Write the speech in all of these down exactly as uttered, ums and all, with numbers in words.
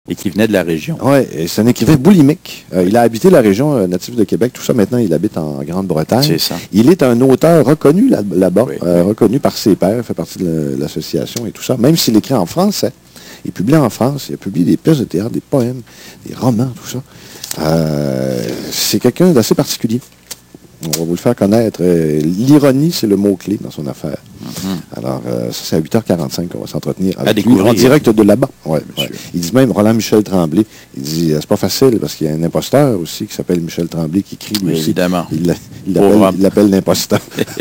Et qui venait de la région. Oui, c'est un écrivain boulimique. Euh, il a habité la région euh, native de Québec, tout ça. Maintenant, il habite en Grande-Bretagne. C'est ça. Il est un auteur reconnu là, là-bas, Oui, euh, oui. reconnu par ses pairs, fait partie de l'association et tout ça. Même s'il écrit en français, il publie en France, il a publié des pièces de théâtre, des poèmes, des romans, tout ça. Euh, c'est quelqu'un d'assez particulier. On va vous le faire connaître. Euh, L'ironie, c'est le mot-clé dans son affaire. Mm-hmm. Alors, euh, ça, c'est à huit heures quarante-cinq qu'on va s'entretenir avec lui, en direct de là-bas. Ouais, ouais. Il dit même, Roland Michel Tremblay, il dit, c'est pas facile, parce qu'il y a un imposteur aussi qui s'appelle Michel Tremblay, qui crie lui oui, aussi. Évidemment. Il, il l'appelle l'imposteur.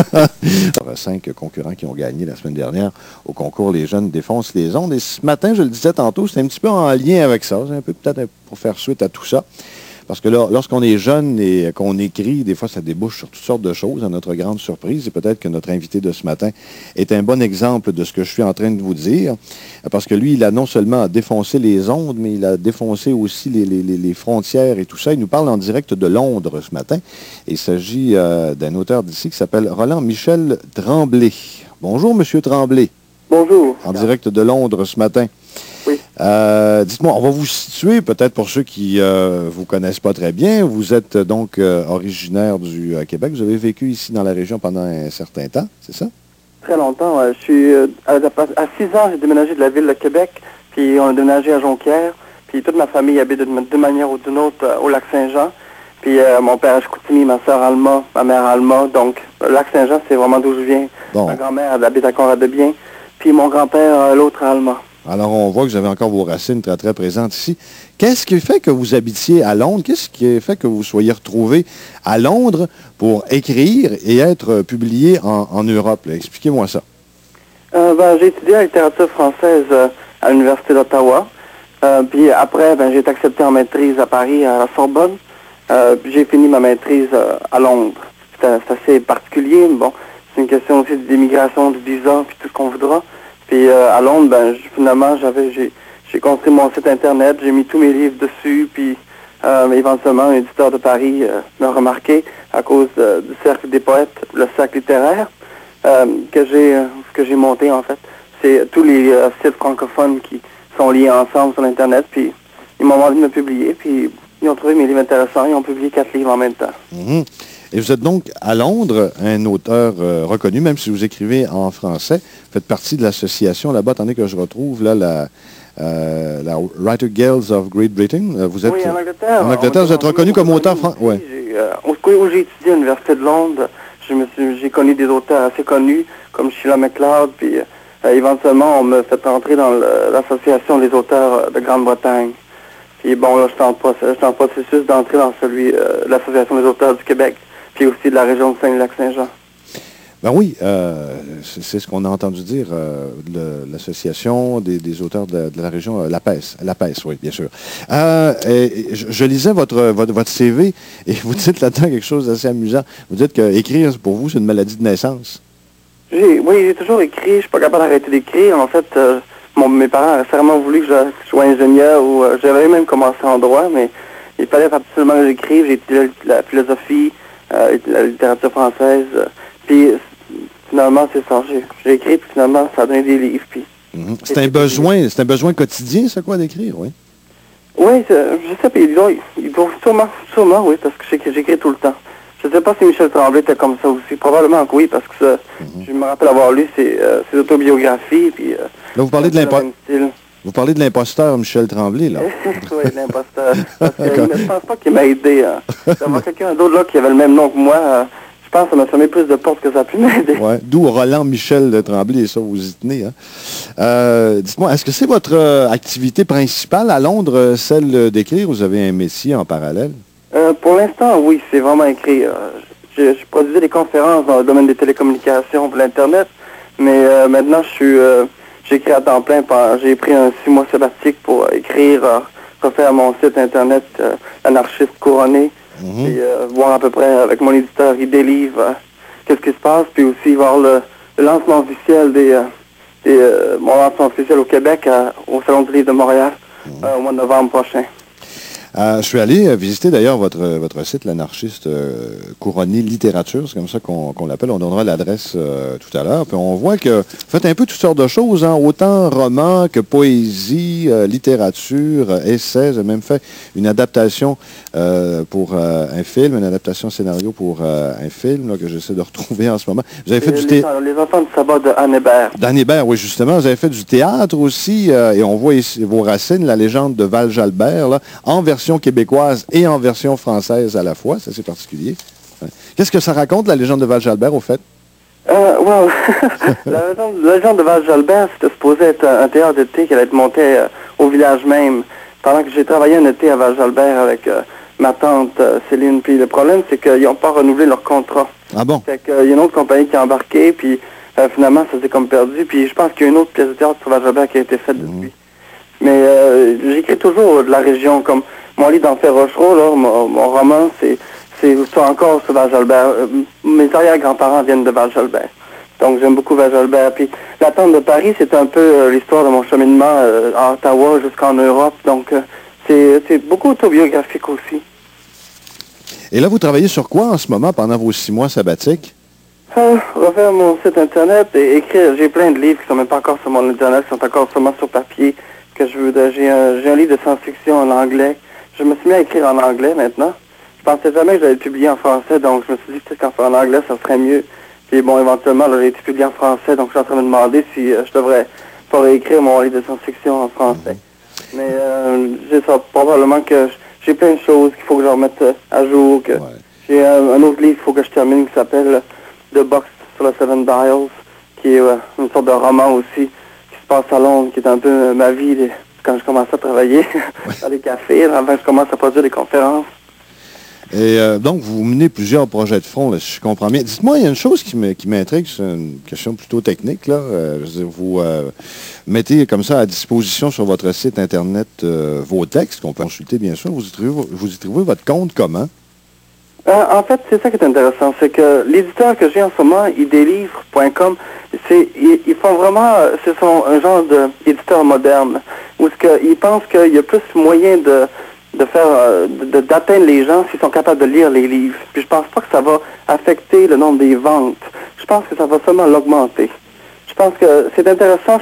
Cinq concurrents qui ont gagné la semaine dernière au concours Les Jeunes défoncent les ondes. Et ce matin, je le disais tantôt, c'est un petit peu en lien avec ça. C'est un peu peut-être pour faire suite à tout ça. Parce que là, lorsqu'on est jeune et qu'on écrit, des fois, ça débouche sur toutes sortes de choses, à notre grande surprise. Et peut-être que notre invité de ce matin est un bon exemple de ce que je suis en train de vous dire. Parce que lui, il a non seulement défoncé les ondes, mais il a défoncé aussi les, les, les frontières et tout ça. Il nous parle en direct de Londres ce matin. Et il s'agit euh, d'un auteur d'ici qui s'appelle Roland Michel Tremblay. Bonjour, Monsieur Tremblay. Bonjour. En direct de Londres ce matin. Oui. Euh, dites-moi, on va vous situer, peut-être pour ceux qui ne euh, vous connaissent pas très bien. Vous êtes euh, donc euh, originaire du euh, Québec. Vous avez vécu ici dans la région pendant un certain temps, c'est ça? Très longtemps. Ouais. Je suis, euh, à, à six ans, j'ai déménagé de la ville de Québec, puis on a déménagé à Jonquière. Puis toute ma famille habite d'une manière ou d'une autre euh, au Lac-Saint-Jean. Puis euh, mon père à Chicoutimi, ma soeur Alma, ma mère Alma. Donc, le Lac-Saint-Jean, c'est vraiment d'où je viens. Bon. Ma grand-mère habite à Conrad-de-Bien. Puis mon grand-père, euh, l'autre à Alma. Alors, on voit que vous avez encore vos racines très, très présentes ici. Qu'est-ce qui fait que vous habitiez à Londres? Qu'est-ce qui fait que vous soyez retrouvé à Londres pour écrire et être publié en, en Europe? Expliquez-moi ça. Euh, ben, j'ai étudié la littérature française euh, à l'Université d'Ottawa. Euh, puis après, ben, j'ai été accepté en maîtrise à Paris, à la Sorbonne. Euh, puis j'ai fini ma maîtrise euh, à Londres. C'est assez particulier, mais bon, c'est une question aussi d'immigration, de visa, puis tout ce qu'on voudra. Puis euh, à Londres, ben, finalement, j'avais, j'ai, j'ai construit mon site Internet, j'ai mis tous mes livres dessus, puis euh, éventuellement, un éditeur de Paris euh, m'a remarqué à cause euh, du Cercle des poètes, le cercle littéraire, euh, que j'ai euh, que j'ai monté, en fait. C'est tous les euh, sites francophones qui sont liés ensemble sur Internet, puis ils m'ont demandé de me publier, puis ils ont trouvé mes livres intéressants, ils ont publié quatre livres en même temps. Mm-hmm. Et vous êtes donc à Londres, un auteur euh, reconnu, même si vous écrivez en français. Vous faites partie de l'association là-bas. Attendez que je retrouve là la, euh, la Writer Guilds of Great Britain. Vous êtes, oui, en Angleterre. En Angleterre, vous êtes reconnu comme auteur français. Ouais. Euh, au coup où j'ai étudié à l'Université de Londres, je me suis, j'ai connu des auteurs assez connus, comme Sheila MacLeod, puis euh, éventuellement, on me fait entrer dans l'association des auteurs de Grande-Bretagne. Puis bon, là, je suis en, en processus d'entrer dans celui, euh, l'association des auteurs du Québec, puis aussi de la région de Saint-Lac-Saint-Jean. Ben oui, euh, c'est ce qu'on a entendu dire, euh, de l'association des, des auteurs de, de la région, euh, la P E S, la P E S, oui, bien sûr. Euh, et je, je lisais votre, votre, votre C V et vous dites là-dedans quelque chose d'assez amusant. Vous dites qu'écrire, pour vous, c'est une maladie de naissance. J'ai, oui, j'ai toujours écrit. Je suis pas capable d'arrêter d'écrire. En fait, euh, mon, mes parents avaient vraiment voulu que je, que je sois ingénieur ou euh, j'avais même commencé en droit, mais il fallait absolument que j'écrive. J'ai étudié la, la philosophie, euh, la littérature française. Euh, puis finalement, c'est ça. J'ai, j'ai écrit, puis finalement, ça a donné des livres. Puis, mm-hmm. C'est un besoin, c'est un besoin quotidien, ça, quoi, d'écrire, oui? Oui, je sais, puis ils doivent, ils doivent sûrement, sûrement, oui, parce que j'écris tout le temps. Je ne sais pas si Michel Tremblay était comme ça aussi. Probablement que oui, parce que ça, mm-hmm. je me rappelle avoir lu ses, euh, ses autobiographies. Puis, euh, là, vous parlez de l'imposteur. Vous parlez de l'imposteur Michel Tremblay, là. Oui, l'imposteur. Je ne pense pas qu'il m'a aidé. Hein. D'avoir quelqu'un d'autre là qui avait le même nom que moi, euh, je pense que ça m'a fermé plus de portes que ça a pu m'aider. Ouais, d'où Roland Michel Tremblay, et ça, vous y tenez. Hein. Euh, dites-moi, est-ce que c'est votre euh, activité principale à Londres, euh, celle d'écrire, ou vous avez un métier en parallèle? Euh, pour l'instant, oui, c'est vraiment écrit. Euh, je, je produisais des conférences dans le domaine des télécommunications pour l'Internet, mais euh, maintenant, je suis, euh, j'écris à temps plein. J'ai pris un six mois sabbatique pour euh, écrire, euh, refaire mon site Internet, euh, Anarchiste Couronné, mm-hmm. et euh, voir à peu près avec mon éditeur, il délivre euh, qu'est-ce qui se passe, puis aussi voir le, le lancement officiel des, euh, des euh, mon lancement officiel au Québec, euh, au Salon du Livre de Montréal, mm-hmm. euh, au mois de novembre prochain. Euh, je suis allé euh, visiter d'ailleurs votre, votre site, l'anarchiste euh, couronné littérature, c'est comme ça qu'on qu'on l'appelle. On donnera l'adresse euh, tout à l'heure. Puis on voit que vous faites un peu toutes sortes de choses, hein, autant romans que poésie, euh, littérature, euh, essais. Vous avez même fait une adaptation euh, pour euh, un film, une adaptation scénario pour euh, un film là, que j'essaie de retrouver en ce moment. Vous avez fait les, du thé... les enfants du sabbat de Anne Hébert. d'Anne Hébert, oui, justement. Vous avez fait du théâtre aussi, euh, et on voit ici vos racines, la légende de Val-Jalbert, là, en version québécoise et en version française à la fois. C'est assez particulier. Qu'est-ce que ça raconte, la légende de Val-Jalbert, au fait? Euh, well, la, légende, la légende de Val-Jalbert, c'était supposé être un, un théâtre d'été qui allait être monté euh, au village même. Pendant que j'ai travaillé un été à Val-Jalbert avec euh, ma tante euh, Céline. Puis le problème, c'est qu'ils n'ont pas renouvelé leur contrat. Ah bon? Fait qu'il y a une autre compagnie qui a embarqué, puis euh, finalement, ça s'est comme perdu. Puis je pense qu'il y a une autre pièce de théâtre sur Val-Jalbert qui a été faite depuis. Mmh. Mais euh, j'écris toujours de la région, comme mon livre d'Enfer Rochereau, là, mon, mon roman, c'est c'est encore sur Val-Jalbert. Euh, mes arrière-grands-parents viennent de Val-Jalbert. Donc j'aime beaucoup Val-Jalbert. Puis La Tente de Paris, c'est un peu euh, l'histoire de mon cheminement euh, à Ottawa jusqu'en Europe. Donc euh, c'est beaucoup autobiographique aussi. Et là, vous travaillez sur quoi en ce moment pendant vos six mois sabbatiques? Euh, refaire mon site Internet et écrire. J'ai plein de livres qui sont même pas encore sur mon Internet, qui sont encore seulement sur papier. Que je veux. J'ai un, un livre de science-fiction en anglais. Je me suis mis à écrire en anglais maintenant. Je pensais jamais que j'allais le publier en français, donc je me suis dit peut-être qu'en en anglais, ça serait mieux. Puis bon, éventuellement, là, j'ai été publié en français, donc je suis en train de me demander si euh, je devrais pas réécrire mon livre de science-fiction en français. Mm-hmm. Mais euh, j'ai ça, probablement que j'ai plein de choses qu'il faut que je remette à jour. Que ouais. J'ai un, un autre livre qu'il faut que je termine qui s'appelle The Box sur le Seven Dials, qui est euh, une sorte de roman aussi, qui se passe à Londres, qui est un peu euh, ma vie les, quand je commence à travailler dans les cafés, là, avant que je commence à produire des conférences. Et euh, donc, vous menez plusieurs projets de front, là, si je comprends bien. Dites-moi, il y a une chose qui m'intrigue, c'est une question plutôt technique. Là. Euh, je veux dire, vous euh, mettez comme ça à disposition sur votre site Internet euh, vos textes, qu'on peut consulter, bien sûr. Vous y trouvez, vous y trouvez votre compte comment? Euh, en fait, c'est ça qui est intéressant. C'est que l'éditeur que j'ai en ce moment, idélivre point com, ils, ils font vraiment, ce sont un genre d'éditeur moderne, où ils pensent qu'il y a plus moyen de... de faire, de, d'atteindre les gens s'ils sont capables de lire les livres. Puis je pense pas que ça va affecter le nombre des ventes. Je pense que ça va seulement l'augmenter. Je pense que c'est intéressant.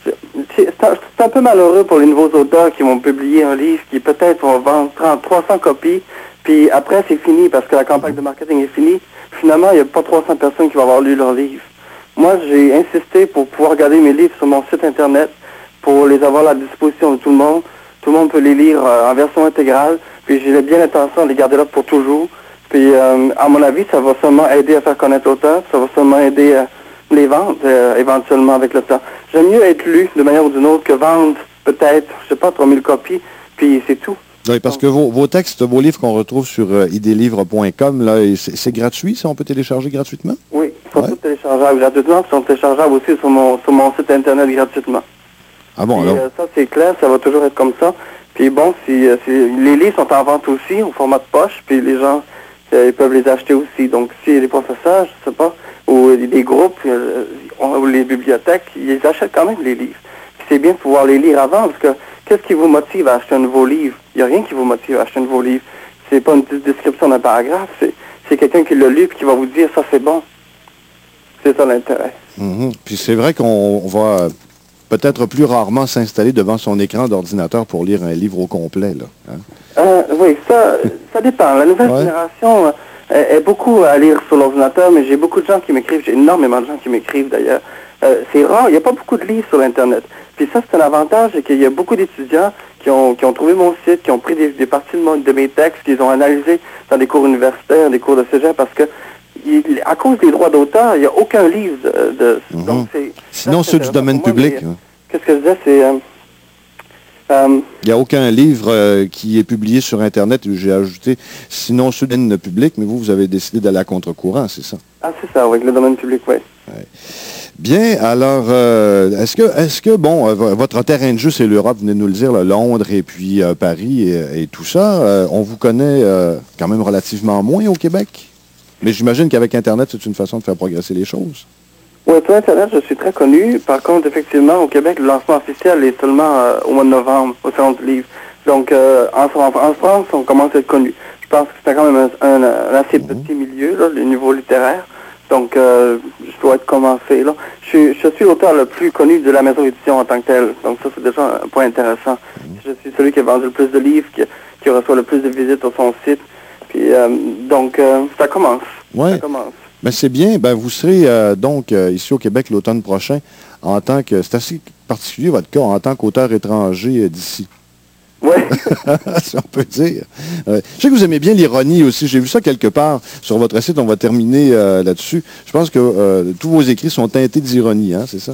C'est un, un peu malheureux pour les nouveaux auteurs qui vont publier un livre qui peut-être vont vendre trente, trois cents copies, puis après c'est fini parce que la campagne de marketing est finie. Finalement, il n'y a pas trois cents personnes qui vont avoir lu leur livre. Moi, j'ai insisté pour pouvoir regarder mes livres sur mon site Internet, pour les avoir à la disposition de tout le monde. Tout le monde peut les lire euh, en version intégrale, puis j'ai bien l'intention de les garder là pour toujours. Puis, euh, à mon avis, ça va seulement aider à faire connaître l'auteur, ça va seulement aider à les vendre euh, éventuellement avec le temps. J'aime mieux être lu de manière ou d'une autre que vendre peut-être, je sais pas, trois mille copies, puis c'est tout. Oui, parce que vos, vos textes, vos livres qu'on retrouve sur euh, idélivre point com, c'est gratuit, ça, on peut télécharger gratuitement? Oui, ils sont ouais. tous téléchargeables gratuitement, ils sont téléchargeables aussi sur mon, sur mon site Internet gratuitement. Ah bon, puis, alors? Euh, ça, c'est clair, ça va toujours être comme ça. Puis bon, si, euh, si les livres sont en vente aussi, au format de poche, puis les gens euh, ils peuvent les acheter aussi. Donc, si les professeurs, je sais pas, ou euh, des groupes, euh, ou les bibliothèques, ils achètent quand même les livres. Puis c'est bien de pouvoir les lire avant, parce que qu'est-ce qui vous motive à acheter un nouveau livre? Il n'y a rien qui vous motive à acheter un nouveau livre. C'est pas une petite description d'un paragraphe, c'est quelqu'un qui l'a lu et qui va vous dire ça c'est bon. C'est ça l'intérêt. Mm-hmm. Puis c'est vrai qu'on va peut-être plus rarement s'installer devant son écran d'ordinateur pour lire un livre au complet, là. Hein? Euh, oui, ça, ça dépend. La nouvelle ouais. génération euh, est beaucoup à lire sur l'ordinateur, mais j'ai beaucoup de gens qui m'écrivent, j'ai énormément de gens qui m'écrivent d'ailleurs. Euh, c'est rare, il n'y a pas beaucoup de livres sur Internet. Puis ça, c'est un avantage, c'est qu'il y a beaucoup d'étudiants qui ont, qui ont trouvé mon site, qui ont pris des, des parties de, mon, de mes textes, qu'ils ont analysés dans des cours universitaires, des cours de cégep, parce que il, à cause des droits d'auteur, il n'y a aucun livre de... de mm-hmm. donc Sinon, ceux du domaine public. Qu'est-ce que je disais, c'est... Euh, euh, il n'y a aucun livre euh, qui est publié sur Internet, j'ai ajouté, sinon ceux du domaine public, mais vous, vous avez décidé d'aller à contre-courant, c'est ça? Ah, c'est ça, avec le domaine public, oui. Ouais. Bien, alors, euh, est-ce que, est-ce que, bon, euh, votre terrain de jeu, c'est l'Europe, vous venez de nous le dire, là, Londres et puis euh, Paris et, et tout ça. Euh, on vous connaît euh, quand même relativement moins au Québec, mais j'imagine qu'avec Internet, c'est une façon de faire progresser les choses. Oui, sur Internet, je suis très connu. Par contre, effectivement, au Québec, le lancement officiel est seulement euh, au mois de novembre, au Salon du Livre. Donc, euh, en, en, en France, on commence à être connu. Je pense que c'est quand même un, un, un assez Mm-hmm. petit milieu, là, le niveau littéraire. Donc, euh, je dois être commencé, là. Je suis, je suis l'auteur le plus connu de la maison d'édition en tant que tel. Donc, ça, c'est déjà un point intéressant. Mm-hmm. Je suis celui qui a vendu le plus de livres, qui, qui reçoit le plus de visites sur son site. Puis, euh, donc, euh, ça commence. Ouais. Ça commence. Ben, c'est bien. Ben, vous serez euh, donc euh, ici au Québec l'automne prochain en tant que... C'est assez particulier, votre cas, en tant qu'auteur étranger euh, d'ici. Oui. Si on peut dire. Euh, je sais que vous aimez bien l'ironie aussi. J'ai vu ça quelque part sur votre site. On va terminer euh, là-dessus. Je pense que euh, tous vos écrits sont teintés d'ironie, hein, c'est ça?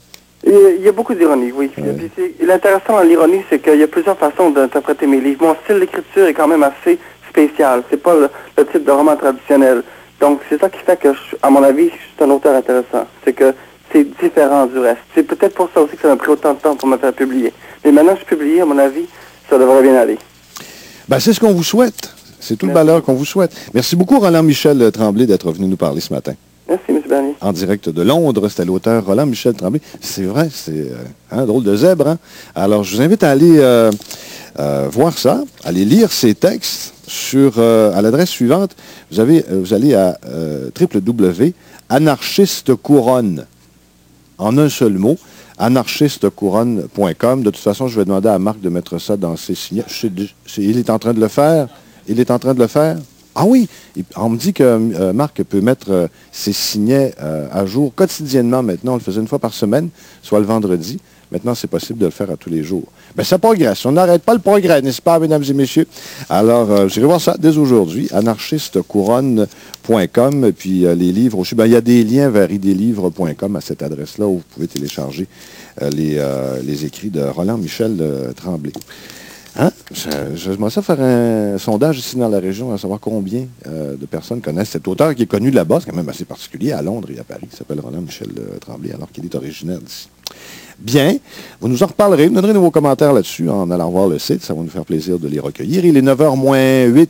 Il y a beaucoup d'ironie, oui. Ouais. Puis l'intéressant dans l'ironie, c'est qu'il y a plusieurs façons d'interpréter mes livres. Mon style d'écriture est quand même assez spécial. C'est pas le, le type de roman traditionnel. Donc, c'est ça qui fait que, je, à mon avis, je suis un auteur intéressant. C'est que c'est différent du reste. C'est peut-être pour ça aussi que ça m'a pris autant de temps pour me faire publier. Mais maintenant que je suis publié, à mon avis, ça devrait bien aller. Ben, c'est ce qu'on vous souhaite. C'est tout Merci. Le malheur qu'on vous souhaite. Merci beaucoup, Roland-Michel Tremblay, d'être venu nous parler ce matin. Merci, M. Bernier. En direct de Londres, c'était l'auteur Roland-Michel Tremblay. C'est vrai, c'est euh, un drôle de zèbre. Hein? Alors, je vous invite à aller euh, euh, voir ça, à aller lire ces textes sur, euh, à l'adresse suivante. Vous, avez, euh, vous allez à euh, w w w point anarchiste couronne, en un seul mot, anarchiste couronne point com. De toute façon, je vais demander à Marc de mettre ça dans ses signets. Il est en train de le faire. Il est en train de le faire. Ah oui, on me dit que euh, Marc peut mettre euh, ses signets euh, à jour quotidiennement maintenant. On le faisait une fois par semaine, soit le vendredi. Maintenant, c'est possible de le faire à tous les jours. Ben, ça progresse. On n'arrête pas le progrès, n'est-ce pas, mesdames et messieurs? Alors, euh, j'irai voir ça dès aujourd'hui, anarchiste couronne point com. Puis euh, les livres aussi. Ben, il y a des liens vers idélivre point com à cette adresse-là où vous pouvez télécharger euh, les, euh, les écrits de Roland-Michel euh, Tremblay. Hein? J'aimerais ça faire un sondage ici dans la région, à savoir combien euh, de personnes connaissent cet auteur qui est connu là-bas. C'est quand même assez particulier, à Londres et à Paris, qui s'appelle Roland-Michel euh, Tremblay, alors qu'il est originaire d'ici. Bien, vous nous en reparlerez, vous donnerez vos commentaires là-dessus en allant voir le site, ça va nous faire plaisir de les recueillir. Il est neuf heures moins huit